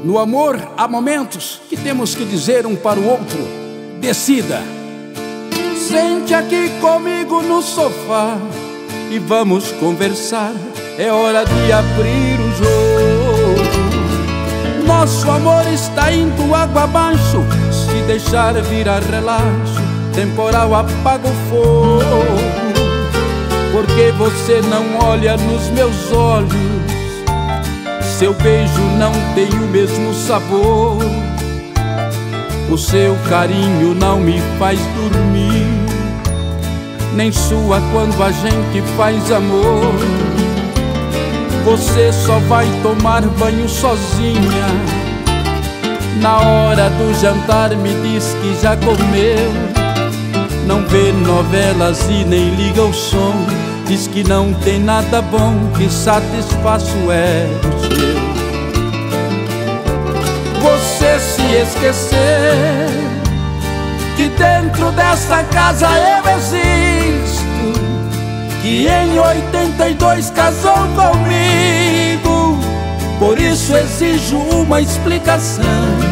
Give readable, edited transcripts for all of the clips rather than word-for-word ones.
No amor há momentos que temos que dizer um para o outro: decida. Sente aqui comigo no sofá e vamos conversar. É hora de abrir o jogo. Nosso amor está indo água abaixo. Se deixar virar relaxo, temporal apaga o fogo. Porque você não olha nos meus olhos, seu beijo não tem o mesmo sabor. O seu carinho não me faz dormir, nem sua quando a gente faz amor. Você só vai tomar banho sozinha. Na hora do jantar me diz que já comeu. Não vê novelas e nem liga o som. Diz que não tem nada bom que satisfaça o ego seu. Você se esquecer que dentro dessa casa eu existo, que em 82 casou comigo. Por isso exijo uma explicação.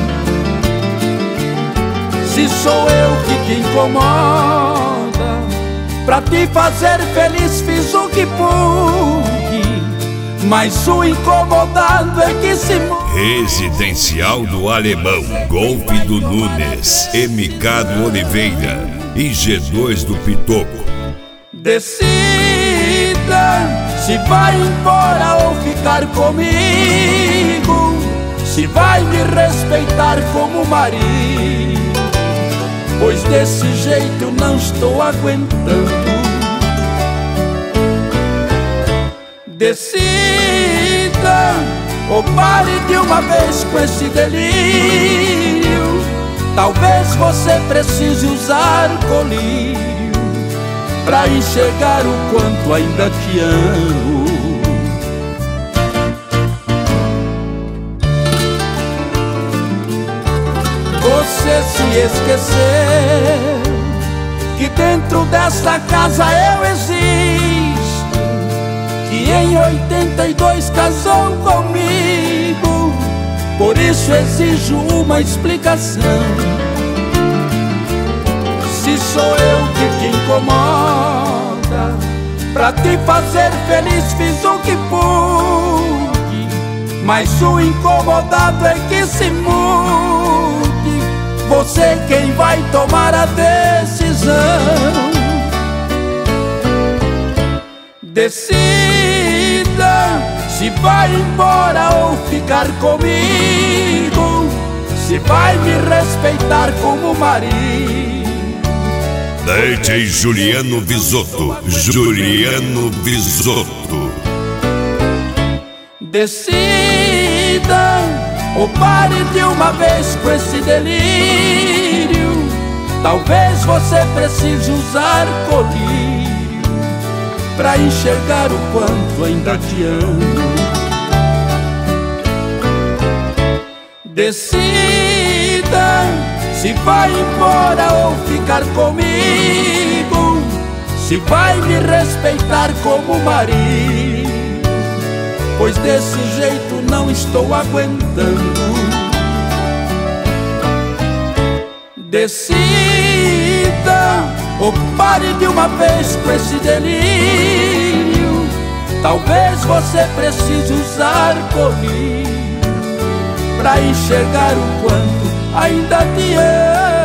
Se sou eu que te incomoda, pra te fazer feliz fiz o que pude, mas o incomodado é que se muda. Residencial do Alemão, Golpe do Nunes, MK do Oliveira e G2 do Pitoco. Decida se vai embora ou ficar comigo, se vai me respeitar como marido, pois desse jeito não estou aguentando. Decida ou pare de uma vez com esse delírio. Talvez você precise usar colírio pra enxergar o quanto ainda te amo. Você se esqueceu que dentro desta casa eu existo, que em 82 casou comigo. Por isso exijo uma explicação. Se sou eu que te incomoda, pra te fazer feliz fiz o que pude, mas o incomodado é que se mude. Você quem vai tomar a decisão. Decida se vai embora ou ficar comigo, se vai me respeitar como marido. DJ Juliano Visotto, Juliano Visotto. Decida ou pare de uma vez com esse delírio. Talvez você precise usar colírio pra enxergar o quanto ainda te amo. Decida se vai embora ou ficar comigo, se vai me respeitar como marido, pois desse jeito não estou aguentando. Decida ou pare de uma vez com esse delírio. Talvez você precise usar colírio pra enxergar o quanto ainda te amo.